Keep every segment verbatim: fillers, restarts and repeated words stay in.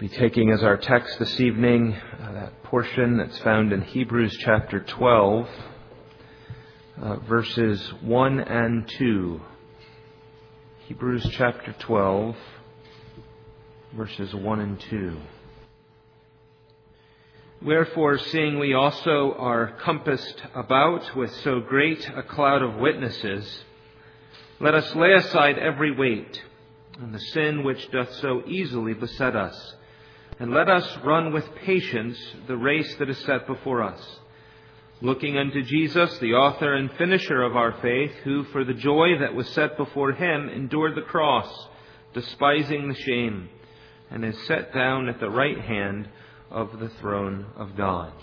Be taking as our text this evening uh, that portion that's found in Hebrews chapter twelve, uh, verses one and two. Hebrews chapter twelve, verses one and two. Wherefore, seeing we also are compassed about with so great a cloud of witnesses, let us lay aside every weight and the sin which doth so easily beset us, and let us run with patience the race that is set before us, looking unto Jesus, the author and finisher of our faith, who for the joy that was set before him endured the cross, despising the shame, and is set down at the right hand of the throne of God.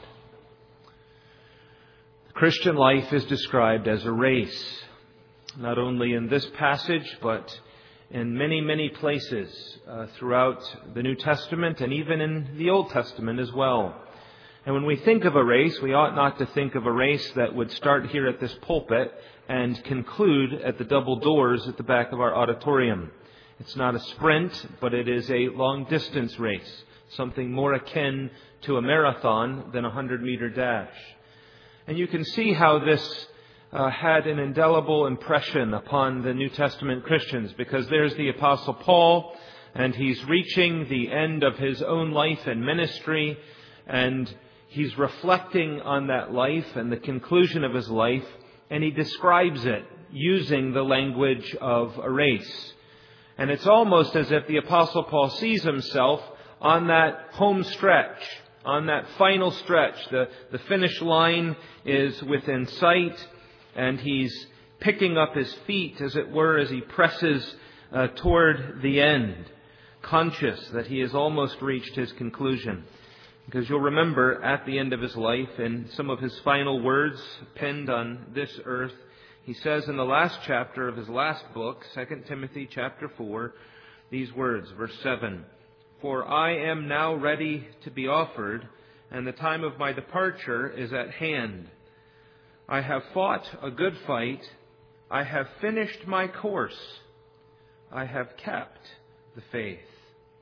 The Christian life is described as a race, not only in this passage, but in many, many places uh, throughout the New Testament and even in the Old Testament as well. And when we think of a race, we ought not to think of a race that would start here at this pulpit and conclude at the double doors at the back of our auditorium. It's not a sprint, but it is a long-distance race, something more akin to a marathon than a hundred-meter dash. And you can see how this Uh, had an indelible impression upon the New Testament Christians, because there's the Apostle Paul, and he's reaching the end of his own life and ministry, and he's reflecting on that life and the conclusion of his life, and he describes it using the language of a race. And it's almost as if the Apostle Paul sees himself on that home stretch, on that final stretch. The, the finish line is within sight, and he's picking up his feet, as it were, as he presses uh, toward the end, conscious that he has almost reached his conclusion. Because you'll remember at the end of his life, in some of his final words penned on this earth, he says in the last chapter of his last book, Second Timothy chapter four, these words, verse seven, "For I am now ready to be offered, and the time of my departure is at hand. I have fought a good fight. I have finished my course. I have kept the faith.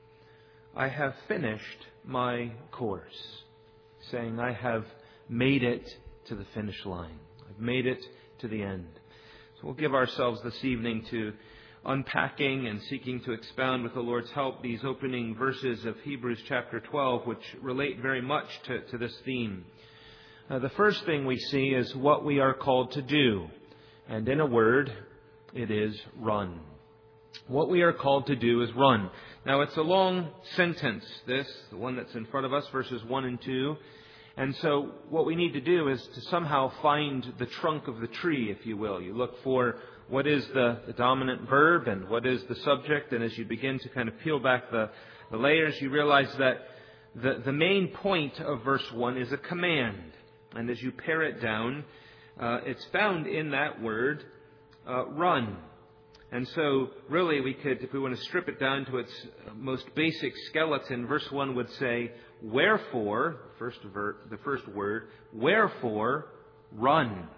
I have finished my course." Saying, I have made it to the finish line. I've made it to the end. So we'll give ourselves this evening to unpacking and seeking to expound with the Lord's help these opening verses of Hebrews chapter twelve, which relate very much to, to this theme. Uh, the first thing we see is what we are called to do. And in a word, it is run. What we are called to do is run. Now, it's a long sentence, this, the one that's in front of us, verses one and two. And so what we need to do is to somehow find the trunk of the tree, if you will. You look for what is the, the dominant verb and what is the subject. And as you begin to kind of peel back the, the layers, you realize that the, the main point of verse one is a command. And as you pare it down, uh, it's found in that word, uh, run. And so, really, we could, if we want to strip it down to its most basic skeleton, verse one would say, wherefore, first ver- the first word, wherefore, run.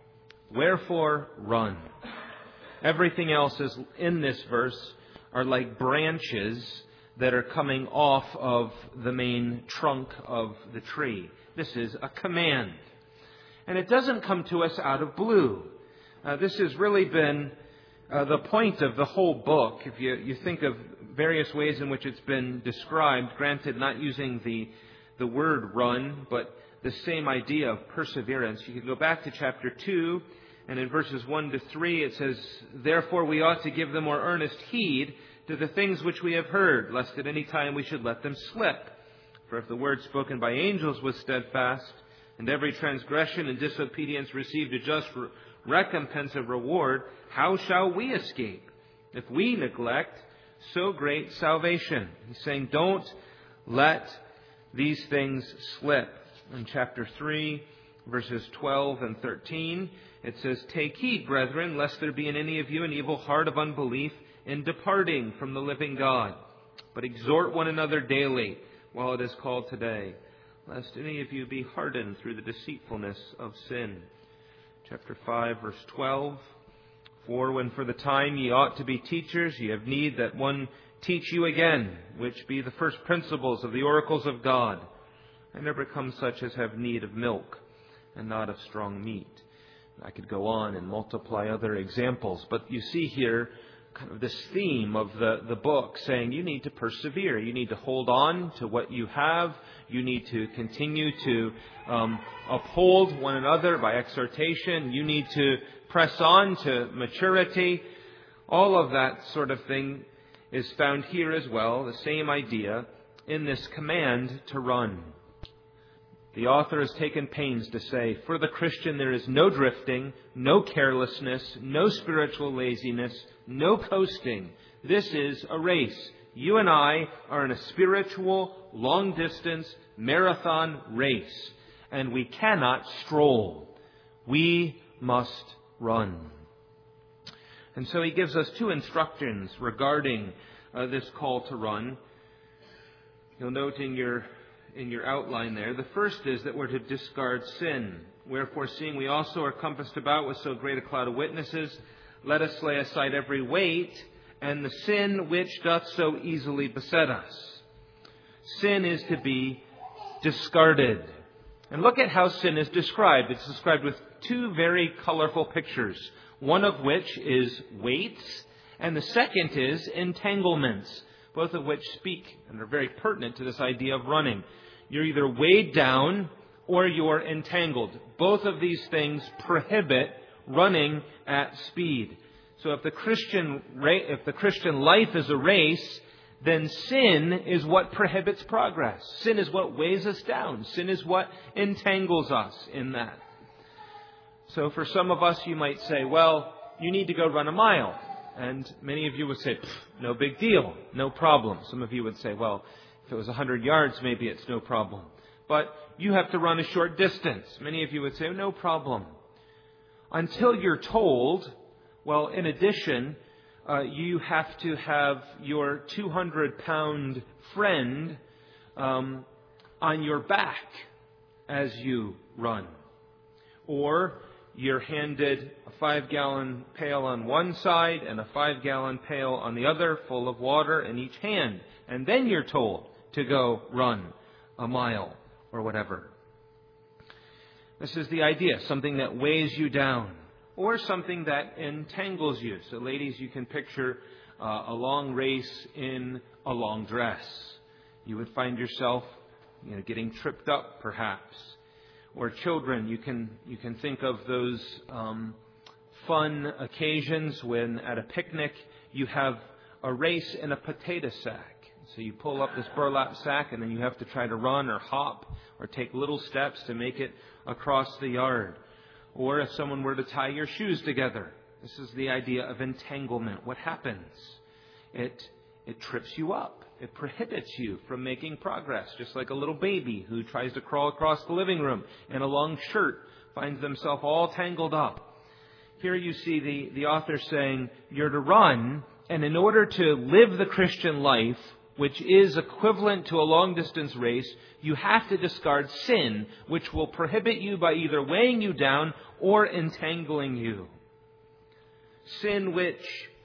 Wherefore, run. Everything else is in this verse are like branches that are coming off of the main trunk of the tree. This is a command. And it doesn't come to us out of blue. Uh, this has really been uh, the point of the whole book. If you, you think of various ways in which it's been described, granted not using the, the word run, but the same idea of perseverance. You could go back to chapter two, and in verses one to three it says, "Therefore we ought to give the more earnest heed to the things which we have heard, lest at any time we should let them slip. For if the word spoken by angels was steadfast, and every transgression and disobedience received a just recompense of reward, how shall we escape if we neglect so great salvation?" He's saying, don't let these things slip. In chapter three, verses twelve and thirteen, it says, "Take heed, brethren, lest there be in any of you an evil heart of unbelief in departing from the living God. But exhort one another daily, while it is called today, lest any of you be hardened through the deceitfulness of sin." Chapter five, verse twelve, "For when for the time ye ought to be teachers, ye have need that one teach you again, which be the first principles of the oracles of God, and never become such as have need of milk and not of strong meat. I could go on and multiply other examples, but you see here kind of this theme of the, the book saying you need to persevere. You need to hold on to what you have. You need to continue to um, uphold one another by exhortation. You need to press on to maturity. All of that sort of thing is found here as well, the same idea in this command to run. The author has taken pains to say, for the Christian there is no drifting, no carelessness, no spiritual laziness, no coasting. This is a race. You and I are in a spiritual, long-distance, marathon race, and we cannot stroll. We must run. And so he gives us two instructions regarding uh, this call to run. You'll note in your in your outline there, the first is that we're to discard sin. Wherefore, seeing we also are compassed about with so great a cloud of witnesses, let us lay aside every weight and the sin which doth so easily beset us. Sin is to be discarded. And look at how sin is described. It's described with two very colorful pictures, one of which is weights, and the second is entanglements, both of which speak and are very pertinent to this idea of running. You're either weighed down or you're entangled. Both of these things prohibit running at speed. So if the Christian if the Christian life is a race, then sin is what prohibits progress. Sin is what weighs us down. Sin is what entangles us in that. So for some of us, you might say, well, you need to go run a mile. And many of you would say, no big deal, no problem. Some of you would say, well, if it was one hundred yards, maybe it's no problem. But you have to run a short distance. Many of you would say, no problem. Until you're told, well, in addition, uh, you have to have your two hundred pound friend um, on your back as you run. Or you're handed a five-gallon pail on one side and a five-gallon pail on the other, full of water in each hand. And then you're told to go run a mile or whatever. This is the idea, something that weighs you down or something that entangles you. So ladies, you can picture uh, a long race in a long dress. You would find yourself, you know, getting tripped up perhaps. Or children, you can you can think of those um, fun occasions when at a picnic you have a race in a potato sack. So you pull up this burlap sack and then you have to try to run or hop or take little steps to make it across the yard. Or if someone were to tie your shoes together, this is the idea of entanglement. What happens? It it trips you up. It prohibits you from making progress, just like a little baby who tries to crawl across the living room in a long shirt finds themselves all tangled up. Here you see the, the author saying you're to run, and in order to live the Christian life, which is equivalent to a long-distance race, you have to discard sin, which will prohibit you by either weighing you down or entangling you. Sin which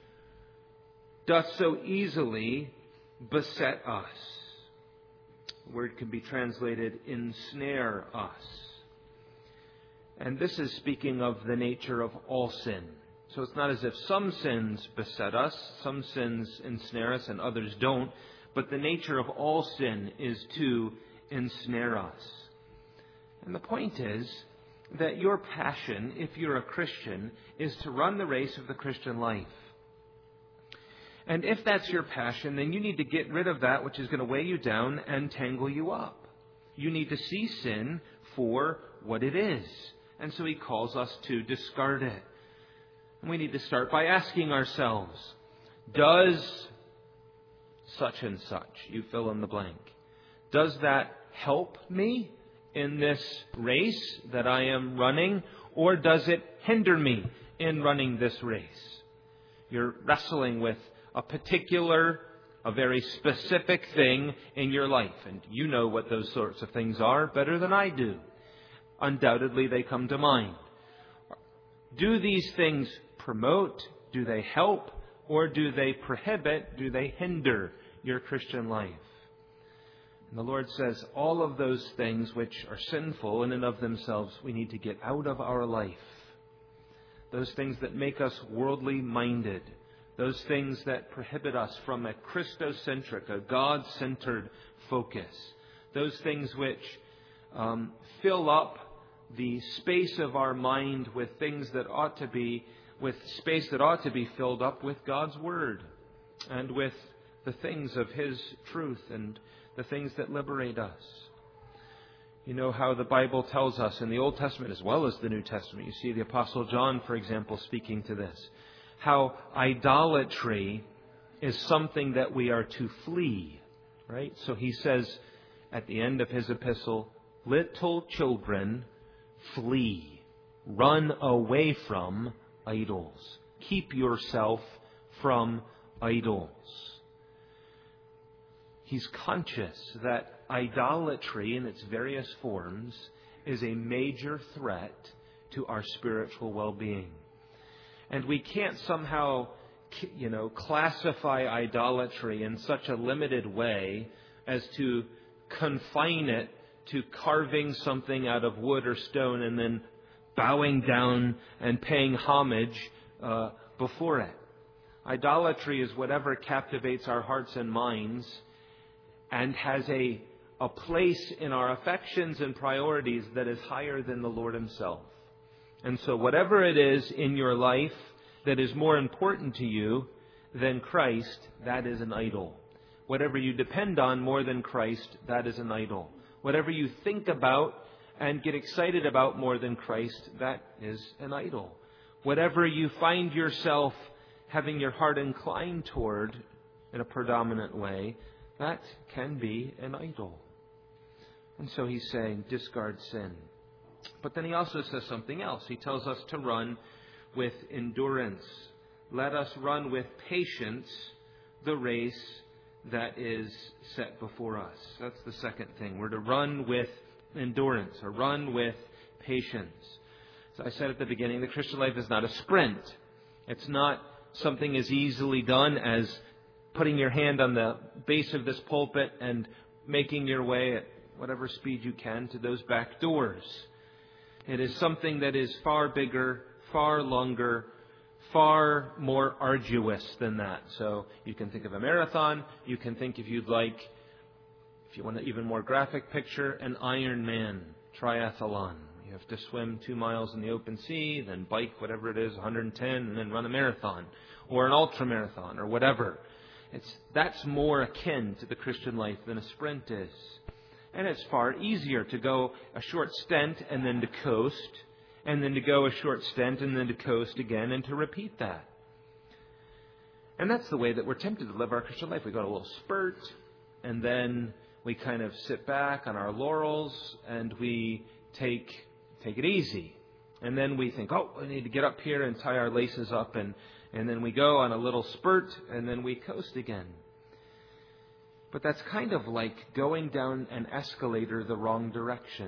doth so easily beset us. The word can be translated ensnare us. And this is speaking of the nature of all sin. So it's not as if some sins beset us, some sins ensnare us and others don't, but the nature of all sin is to ensnare us. And the point is that your passion, if you're a Christian, is to run the race of the Christian life. And if that's your passion, then you need to get rid of that which is going to weigh you down and tangle you up. You need to see sin for what it is. And so he calls us to discard it. And we need to start by asking ourselves, does such and such, you fill in the blank, does that help me in this race that I am running, or does it hinder me in running this race? You're wrestling with a particular, a very specific thing in your life. And you know what those sorts of things are better than I do. Undoubtedly, they come to mind. Do these things promote? Do they help? Or do they prohibit, do they hinder your Christian life? And the Lord says all of those things which are sinful in and of themselves, we need to get out of our life. Those things that make us worldly minded. Those things that prohibit us from a Christocentric, a God-centered focus. Those things which um, fill up the space of our mind with things that ought to be, with space that ought to be filled up with God's Word and with the things of His truth and the things that liberate us. You know how the Bible tells us in the Old Testament as well as the New Testament. You see the Apostle John, for example, speaking to this. How idolatry is something that we are to flee. Right? So he says at the end of his epistle, little children, flee. Run away from idols. Keep yourself from idols. He's conscious that idolatry in its various forms is a major threat to our spiritual well-being. And we can't somehow, you know, classify idolatry in such a limited way as to confine it to carving something out of wood or stone and then bowing down and paying homage uh, before it. Idolatry is whatever captivates our hearts and minds and has a, a place in our affections and priorities that is higher than the Lord Himself. And so whatever it is in your life that is more important to you than Christ, that is an idol. Whatever you depend on more than Christ, that is an idol. Whatever you think about and get excited about more than Christ, that is an idol. Whatever you find yourself having your heart inclined toward in a predominant way, that can be an idol. And so he's saying, discard sin. But then he also says something else. He tells us to run with endurance. Let us run with patience the race that is set before us. That's the second thing. We're to run with endurance, or run with patience. As I said at the beginning, the Christian life is not a sprint. It's not something as easily done as putting your hand on the base of this pulpit and making your way at whatever speed you can to those back doors. It is something that is far bigger, far longer, far more arduous than that. So you can think of a marathon. You can think, if you'd like, if you want an even more graphic picture, an Ironman triathlon. You have to swim two miles in the open sea, then bike whatever it is, one hundred ten, and then run a marathon or an ultramarathon or whatever. It's that's more akin to the Christian life than a sprint is. And it's far easier to go a short stint and then to coast, and then to go a short stint and then to coast again and to repeat that. And that's the way that we're tempted to live our Christian life. We go a little spurt, and then we kind of sit back on our laurels and we take take it easy. And then we think, oh, we need to get up here and tie our laces up, and, and then we go on a little spurt and then we coast again. But that's kind of like going down an escalator the wrong direction.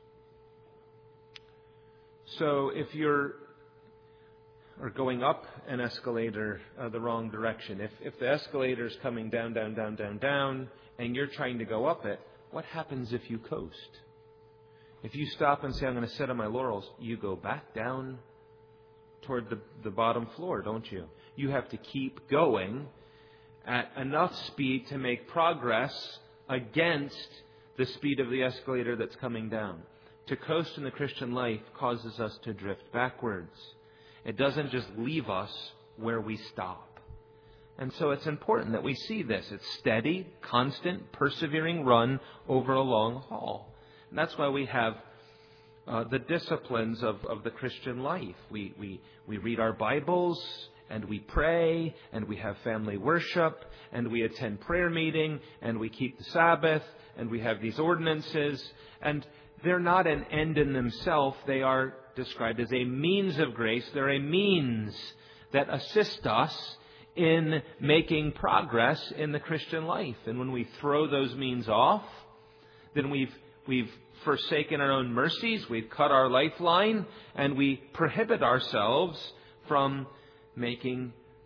So if you're or going up an escalator uh, the wrong direction, if if the escalator is coming down, down, down, down, down, and you're trying to go up it, what happens if you coast? If you stop and say, I'm going to sit on my laurels, you go back down toward the, the bottom floor, don't you? You have to keep going at enough speed to make progress against the speed of the escalator that's coming down. To coast in the Christian life causes us to drift backwards. It doesn't just leave us where we stop. And so it's important that we see this. It's steady, constant, persevering run over a long haul. And that's why we have uh, the disciplines of, of the Christian life. We, we, we read our Bibles, and we pray, and we have family worship, and we attend prayer meeting, and we keep the Sabbath, and we have these ordinances. And they're not an end in themselves. They are described as a means of grace. They're a means that assist us in making progress in the Christian life. And when we throw those means off, then we've we've forsaken our own mercies, we've cut our lifeline, and we prohibit ourselves from making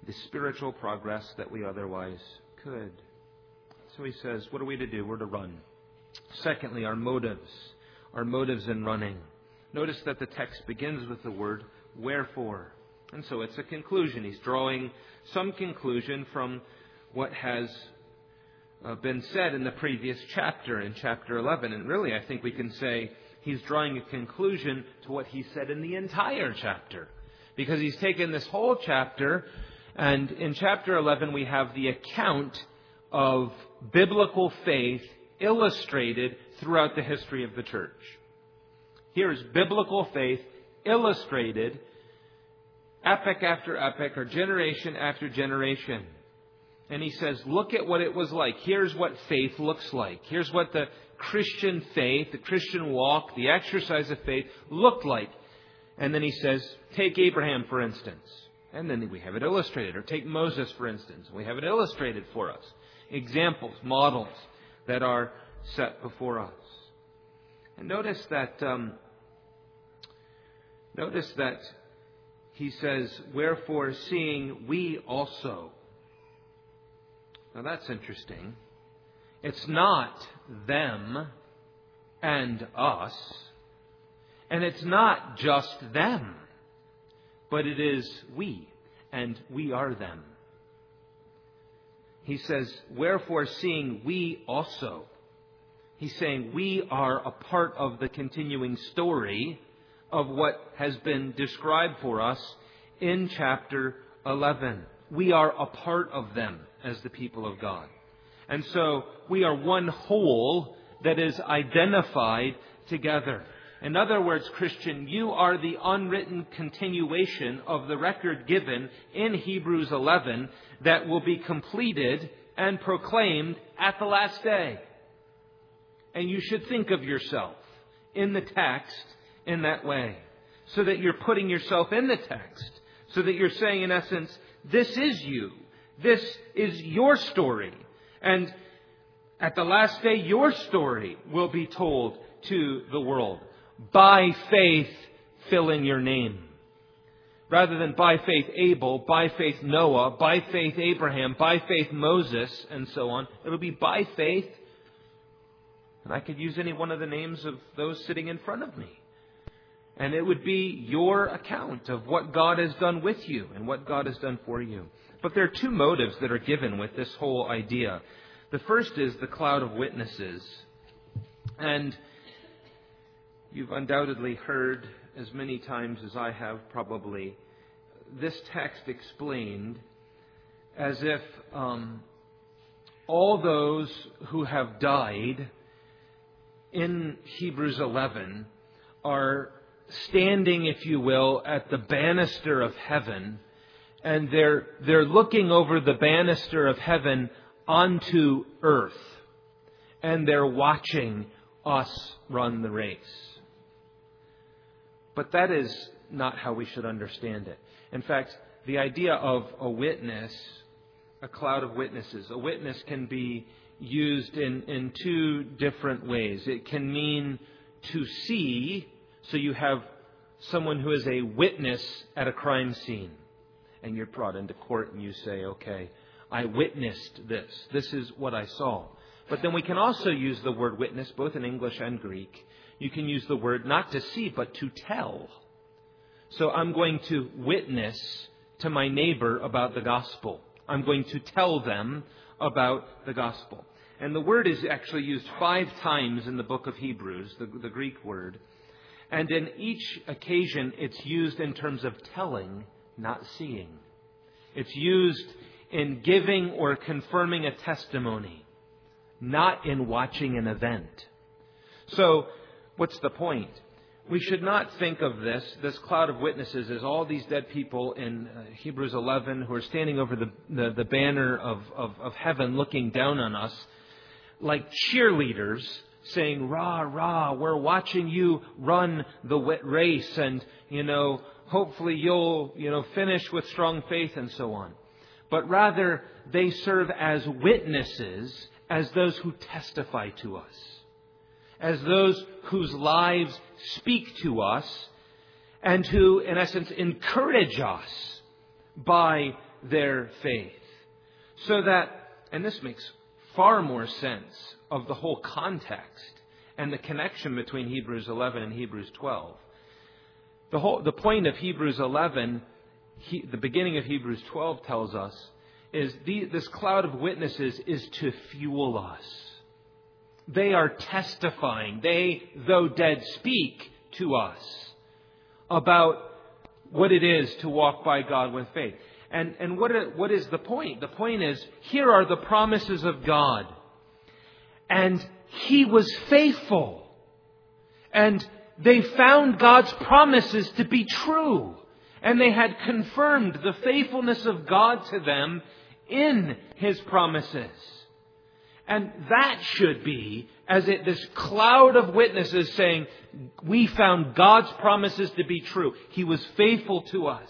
the spiritual progress that we otherwise could. So he says, what are we to do? We're to run. Secondly, our motives. Our motives in running. Notice that the text begins with the word wherefore. And so it's a conclusion. He's drawing some conclusion from what has uh, been said in the previous chapter, in chapter eleven. And really, I think we can say he's drawing a conclusion to what he said in the entire chapter. Because he's taken this whole chapter, and in chapter eleven we have the account of biblical faith illustrated throughout the history of the church. Here's biblical faith illustrated epoch after epoch, or generation after generation. And he says, look at what it was like. Here's what faith looks like. Here's what the Christian faith, the Christian walk, the exercise of faith looked like. And then he says, take Abraham, for instance. And then we have it illustrated. Or take Moses, for instance. We have it illustrated for us. Examples, models that are set before us. And notice that, um, notice that he says, wherefore seeing we also. Now that's interesting. It's not them and us. And it's not just them. But it is we. And we are them. He says, wherefore seeing we also. He's saying we are a part of the continuing story of what has been described for us in chapter eleven. We are a part of them as the people of God. And so we are one whole that is identified together. In other words, Christian, you are the unwritten continuation of the record given in Hebrews eleven that will be completed and proclaimed at the last day. And you should think of yourself in the text in that way, so that you're putting yourself in the text, so that you're saying, in essence, this is you. This is your story. And at the last day, your story will be told to the world. By faith, fill in your name. Rather than by faith Abel, by faith Noah, by faith Abraham, by faith Moses, and so on. It'll be by faith. And I could use any one of the names of those sitting in front of me. And it would be your account of what God has done with you and what God has done for you. But there are two motives that are given with this whole idea. The first is the cloud of witnesses. And you've undoubtedly heard as many times as I have probably this text explained as if um, all those who have died in Hebrews eleven are standing, if you will, at the banister of heaven, and they're they're looking over the banister of heaven onto earth, and they're watching us run the race. But that is not how we should understand it. In fact, the idea of a witness, a cloud of witnesses, a witness can be used in, in two different ways. It can mean to see. So you have someone who is a witness at a crime scene, and you're brought into court and you say, okay, I witnessed this. This is what I saw. But then we can also use the word witness, both in English and Greek. You can use the word not to see, but to tell. So I'm going to witness to my neighbor about the gospel. I'm going to tell them about the gospel. And the word is actually used five times in the book of Hebrews, the, the Greek word. And in each occasion, it's used in terms of telling, not seeing. It's used in giving or confirming a testimony, not in watching an event. So, what's the point? We should not think of this, this cloud of witnesses, as all these dead people in uh, Hebrews eleven who are standing over the, the, the banner of, of, of heaven looking down on us, like cheerleaders saying, rah, rah, we're watching you run the race, and, you know, hopefully you'll, you know, finish with strong faith and so on. But rather, they serve as witnesses, as those who testify to us, as those whose lives speak to us, and who, in essence, encourage us by their faith. So that, and this makes far more sense of the whole context and the connection between Hebrews eleven and Hebrews twelve. The whole, the point of Hebrews eleven, he, the beginning of Hebrews twelve tells us, is the, this cloud of witnesses is to fuel us. They are testifying. They, though dead, speak to us about what it is to walk by God with faith. And, and what, what is the point? The point is, here are the promises of God. And He was faithful. And they found God's promises to be true. And they had confirmed the faithfulness of God to them in His promises. And that should be, as it, this cloud of witnesses saying, we found God's promises to be true. He was faithful to us.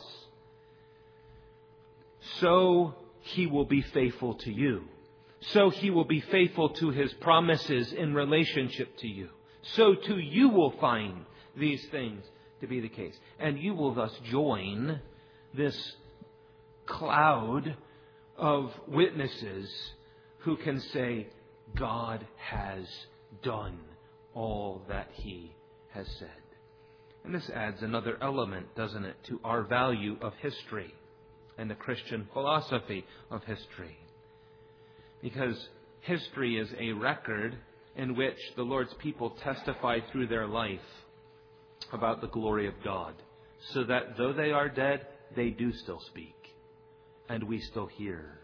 So He will be faithful to you. So He will be faithful to His promises in relationship to you. So too you will find these things to be the case. And you will thus join this cloud of witnesses who can say, God has done all that He has said. And this adds another element, doesn't it, to our value of history and the Christian philosophy of history. Because history is a record in which the Lord's people testify through their life about the glory of God, so that though they are dead, they do still speak, and we still hear.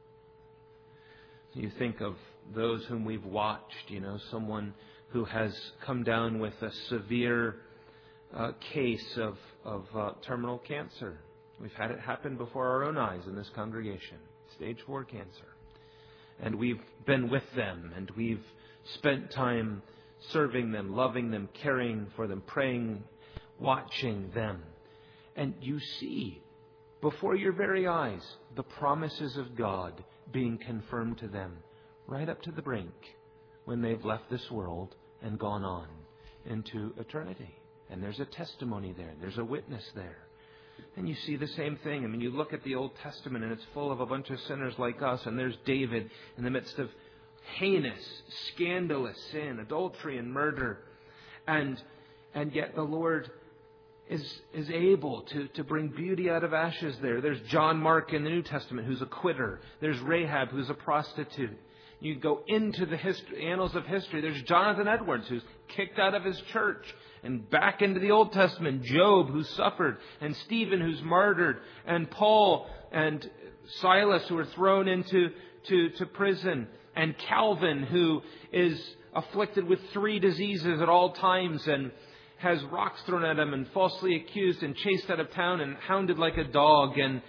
You think of those whom we've watched, you know, someone who has come down with a severe uh, case of, of uh, terminal cancer. We've had it happen before our own eyes in this congregation, stage four cancer. And we've been with them, and we've spent time serving them, loving them, caring for them, praying, watching them. And you see before your very eyes the promises of God being confirmed to them right up to the brink when they've left this world and gone on into eternity. And there's a testimony there. There's a witness there. And you see the same thing. I mean, you look at the Old Testament and it's full of a bunch of sinners like us. And there's David in the midst of heinous, scandalous sin, adultery and murder. And and yet the Lord is is able to, to bring beauty out of ashes there. There's John Mark in the New Testament who's a quitter. There's Rahab who's a prostitute. You go into the history, annals of history. There's Jonathan Edwards who's kicked out of his church. And back into the Old Testament, Job who suffered. And Stephen who's martyred. And Paul and Silas who are thrown into to, to prison. And Calvin who is afflicted with three diseases at all times and has rocks thrown at him and falsely accused and chased out of town and hounded like a dog. And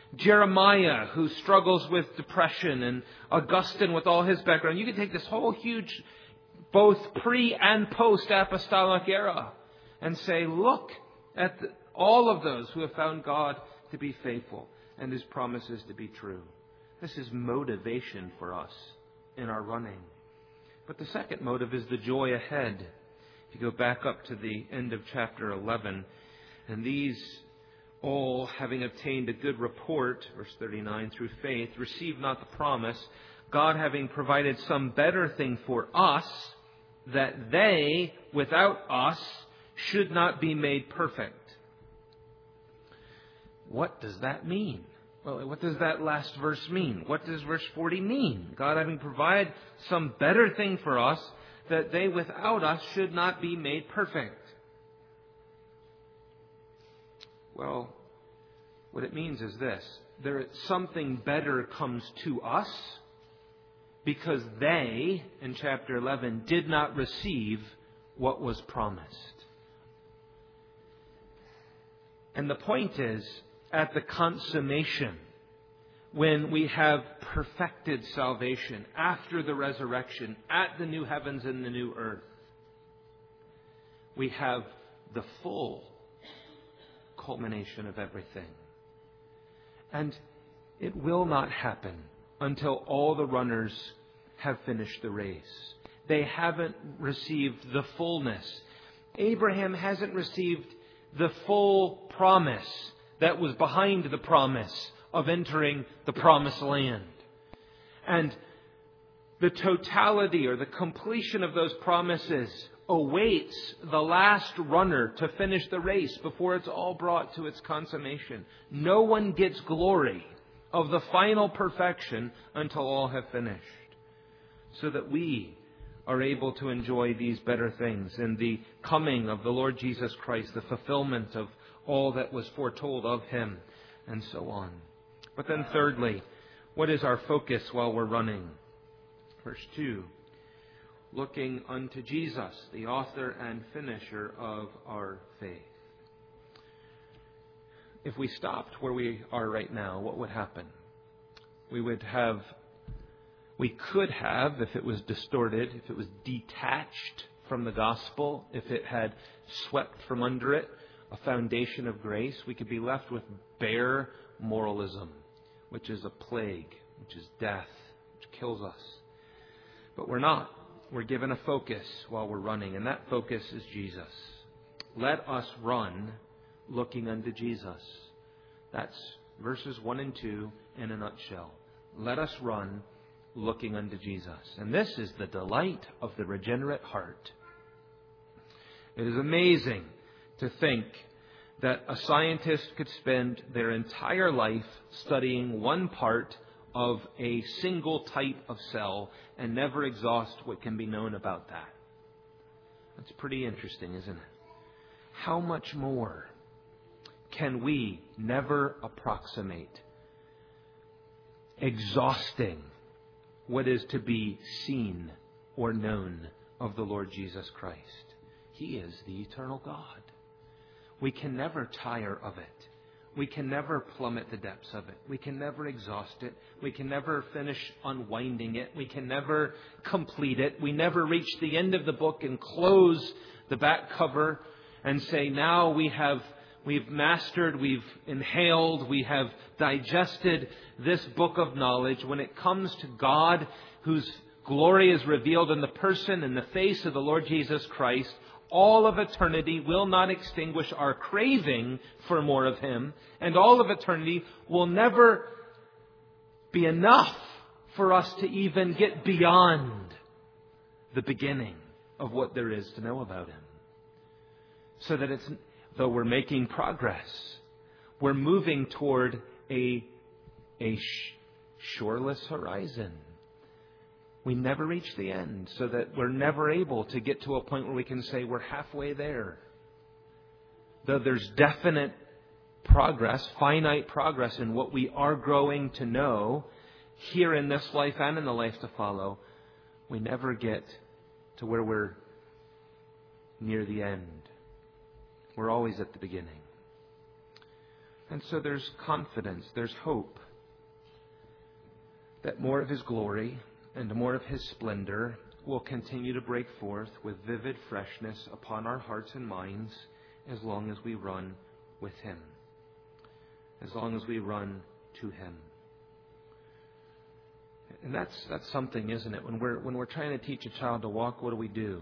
Jeremiah who struggles with depression. And Augustine with all his background. You can take this whole huge, both pre and post apostolic era, and say, look at the, all of those who have found God to be faithful and His promises to be true. This is motivation for us in our running. But the second motive is the joy ahead. If you go back up to the end of chapter eleven, and these all, having obtained a good report, verse thirty-nine, through faith, received not the promise, God having provided some better thing for us, that they, without us, should not be made perfect. What does that mean? Well, what does that last verse mean? What does verse forty mean? God having provided some better thing for us, that they without us should not be made perfect. Well, what it means is this. There, something better comes to us because they, in chapter eleven, did not receive what was promised. And the point is, at the consummation, when we have perfected salvation after the resurrection, at the new heavens and the new earth, we have the full culmination of everything. And it will not happen until all the runners have finished the race. They haven't received the fullness. Abraham hasn't received the full promise that was behind the promise of entering the promised land. And the totality or the completion of those promises awaits the last runner to finish the race before it's all brought to its consummation. No one gets glory of the final perfection until all have finished, so that we are able to enjoy these better things in the coming of the Lord Jesus Christ, the fulfillment of all that was foretold of Him, and so on. But then thirdly, what is our focus while we're running? Verse two, looking unto Jesus, the author and finisher of our faith. If we stopped where we are right now, what would happen? We would have, we could have, if it was distorted, if it was detached from the gospel, if it had swept from under it a foundation of grace, we could be left with bare moralism, which is a plague, which is death, which kills us. But we're not. We're given a focus while we're running, and that focus is Jesus. Let us run looking unto Jesus. That's verses one and two in a nutshell. Let us run looking unto Jesus. And this is the delight of the regenerate heart. It is amazing to think that a scientist could spend their entire life studying one part of a single type of cell and never exhaust what can be known about that. That's pretty interesting, isn't it? How much more can we never approximate exhausting what is to be seen or known of the Lord Jesus Christ? He is the eternal God. We can never tire of it. We can never plummet the depths of it. We can never exhaust it. We can never finish unwinding it. We can never complete it. We never reach the end of the book and close the back cover and say, now we have we've mastered, we've inhaled, we have digested this book of knowledge. When it comes to God, whose glory is revealed in the person and the face of the Lord Jesus Christ, all of eternity will not extinguish our craving for more of Him. And all of eternity will never be enough for us to even get beyond the beginning of what there is to know about Him. So that it's, though we're making progress, we're moving toward a, a shoreless horizon. We never reach the end, so that we're never able to get to a point where we can say we're halfway there. Though there's definite progress, finite progress in what we are growing to know here in this life and in the life to follow, we never get to where we're near the end. We're always at the beginning. And so there's confidence, there's hope that more of His glory and more of His splendor will continue to break forth with vivid freshness upon our hearts and minds as long as we run with Him, as long as we run to Him. And that's that's something, isn't it? When we're when we're trying to teach a child to walk, what do we do?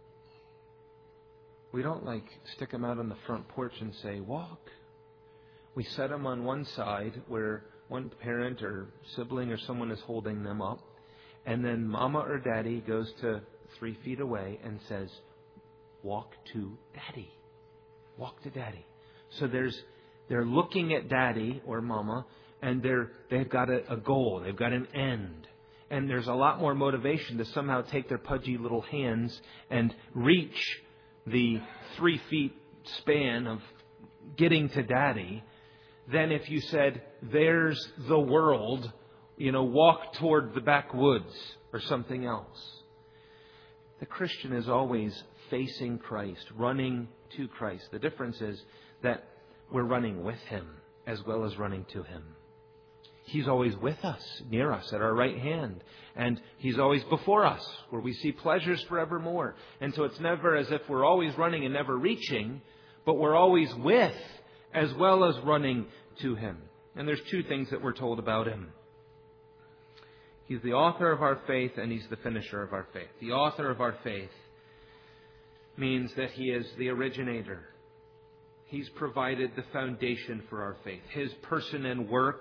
We don't like stick them out on the front porch and say, walk. We set them on one side where one parent or sibling or someone is holding them up. And then mama or daddy goes to three feet away and says, walk to daddy. Walk to daddy. So there's they're looking at daddy or mama, and they're they've got a, a goal. They've got an end. And there's a lot more motivation to somehow take their pudgy little hands and reach the three feet span of getting to daddy than if you said, there's the world, you know, walk toward the backwoods or something else. The Christian is always facing Christ, running to Christ. The difference is that we're running with Him as well as running to Him. He's always with us, near us, at our right hand. And He's always before us, where we see pleasures forevermore. And so it's never as if we're always running and never reaching, but we're always with as well as running to Him. And there's two things that we're told about Him. He's the author of our faith and He's the finisher of our faith. The author of our faith means that He is the originator. He's provided the foundation for our faith. His person and work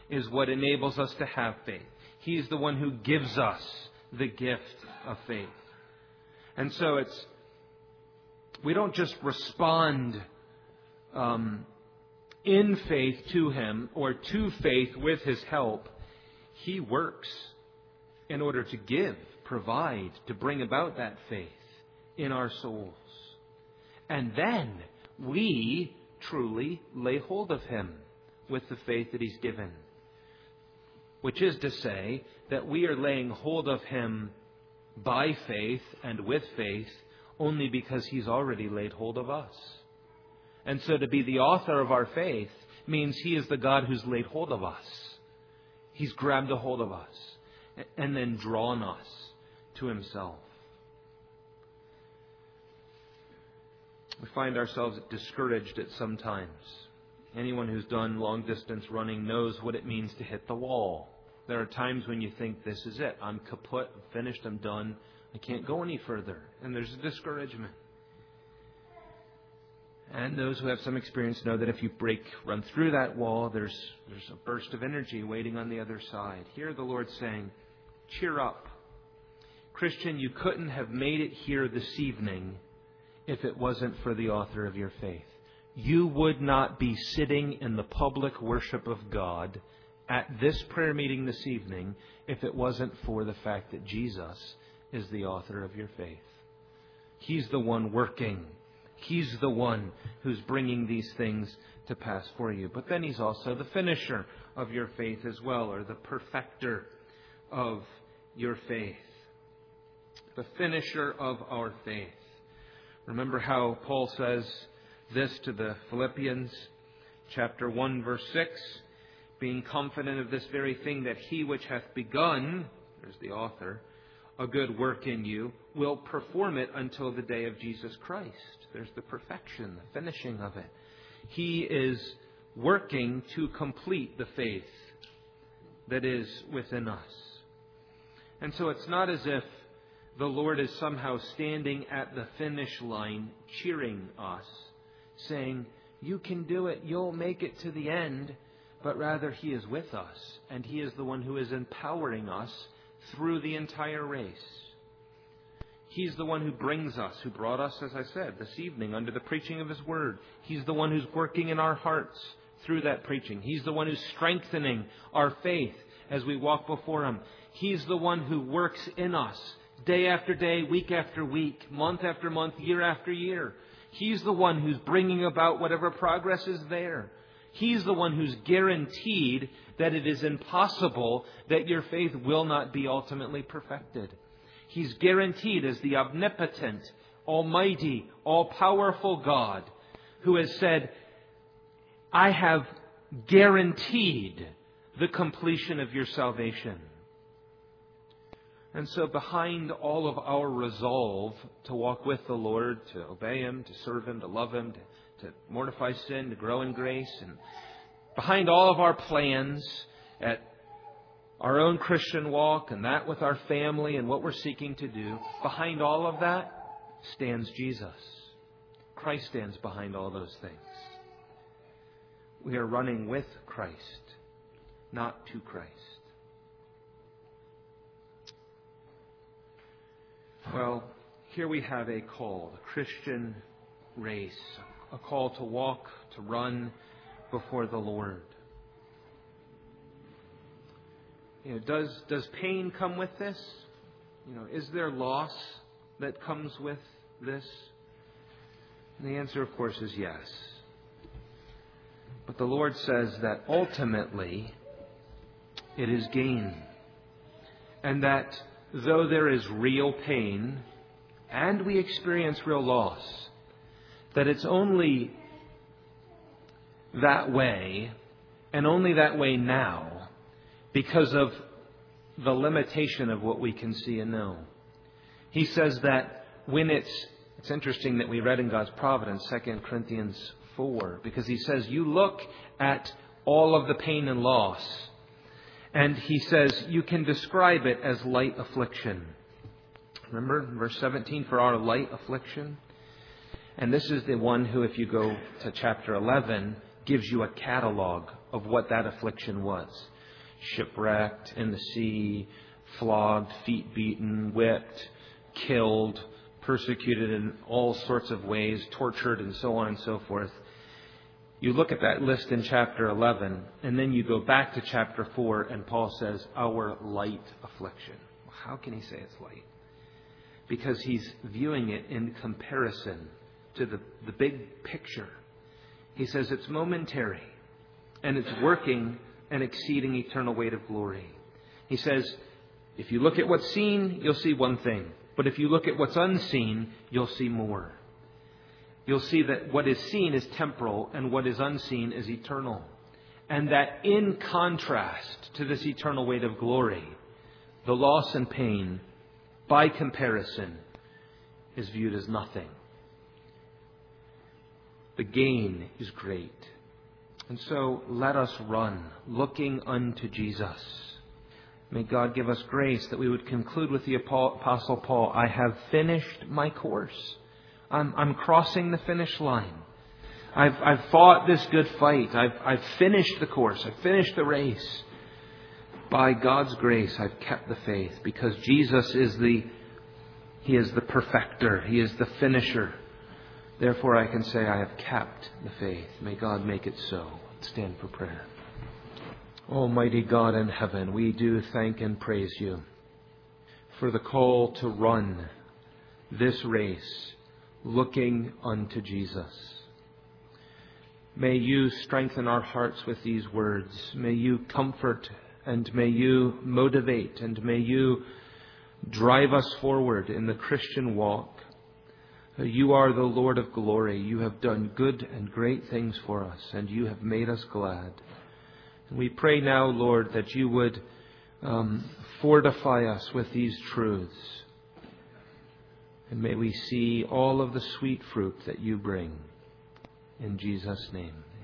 is what enables us to have faith. He's the one who gives us the gift of faith. And so it's, we don't just respond um, in faith to Him or to faith with His help. He works in order to give, provide, to bring about that faith in our souls. And then we truly lay hold of Him with the faith that He's given. Which is to say that we are laying hold of Him by faith and with faith only because He's already laid hold of us. And so to be the author of our faith means He is the God who's laid hold of us. He's grabbed a hold of us and then drawn us to Himself. We find ourselves discouraged at some times. Anyone who's done long distance running knows what it means to hit the wall. There are times when you think, this is it. I'm kaput, I'm finished, I'm done. I can't go any further. And there's a discouragement. And those who have some experience know that if you break, run through that wall, there's, there's a burst of energy waiting on the other side. Here the Lord's saying, cheer up. Christian, you couldn't have made it here this evening if it wasn't for the author of your faith. You would not be sitting in the public worship of God at this prayer meeting this evening if it wasn't for the fact that Jesus is the author of your faith. He's the one working. He's the one who's bringing these things to pass for you. But then He's also the finisher of your faith as well, or the perfecter of your faith. The finisher of our faith. Remember how Paul says this to the Philippians, chapter one, verse six, being confident of this very thing, that He which hath begun, there's the author, a good work in you, will perform it until the day of Jesus Christ. There's the perfection, the finishing of it. He is working to complete the faith that is within us. And so it's not as if the Lord is somehow standing at the finish line cheering us, saying, you can do it, you'll make it to the end. But rather He is with us, and He is the one who is empowering us through the entire race. He's the one who brings us, who brought us, as I said, this evening under the preaching of His Word. He's the one who's working in our hearts through that preaching. He's the one who's strengthening our faith as we walk before Him. He's the one who works in us day after day, week after week, month after month, year after year. He's the one who's bringing about whatever progress is there. He's the one who's guaranteed that it is impossible that your faith will not be ultimately perfected. He's guaranteed as the omnipotent, almighty, all-powerful God who has said, I have guaranteed the completion of your salvation. And so behind all of our resolve to walk with the Lord, to obey Him, to serve Him, to love Him, to to mortify sin, to grow in grace, and behind all of our plans at our own Christian walk and that with our family and what we're seeking to do, behind all of that stands Jesus. Christ stands behind all those things. We are running with Christ, not to Christ. Well, here we have a call, the Christian race. A call to walk, to run before the Lord. You know, does does pain come with this? You know, is there loss that comes with this? And the answer, of course, is yes. But the Lord says that ultimately it is gain. And that though there is real pain and we experience real loss, that it's only that way, and only that way now, because of the limitation of what we can see and know. He says that when it's, it's interesting that we read in God's providence, Second Corinthians four, because He says, you look at all of the pain and loss, and He says, you can describe it as light affliction. Remember, verse seventeen, for our light affliction. And this is the one who, if you go to chapter eleven, gives you a catalog of what that affliction was. shipwrecked, in the sea, flogged, feet beaten, whipped, killed, persecuted in all sorts of ways, tortured, and so on and so forth. You look at that list in chapter eleven, and then you go back to chapter four, and Paul says, our light affliction. Well, how can he say it's light? Because he's viewing it in comparison to the, the big picture. He says it's momentary, and it's working an exceeding eternal weight of glory. He says, if you look at what's seen, you'll see one thing. But if you look at what's unseen, you'll see more. You'll see that what is seen is temporal and what is unseen is eternal. And that in contrast to this eternal weight of glory, the loss and pain, by comparison, is viewed as nothing. The gain is great. And so let us run, looking unto Jesus. May God give us grace that we would conclude with the Apostle Paul, I have finished my course. I'm, I'm crossing the finish line. I've, I've fought this good fight. I've, I've finished the course. I've finished the race. By God's grace, I've kept the faith because Jesus is the, He is the perfecter. He is the finisher. Therefore, I can say I have kept the faith. May God make it so. Stand for prayer. Almighty God in heaven, we do thank and praise You for the call to run this race looking unto Jesus. May You strengthen our hearts with these words. May You comfort and may You motivate and may You drive us forward in the Christian walk. You are the Lord of glory. You have done good and great things for us, and You have made us glad. And we pray now, Lord, that You would um, fortify us with these truths. And may we see all of the sweet fruit that You bring. In Jesus' name.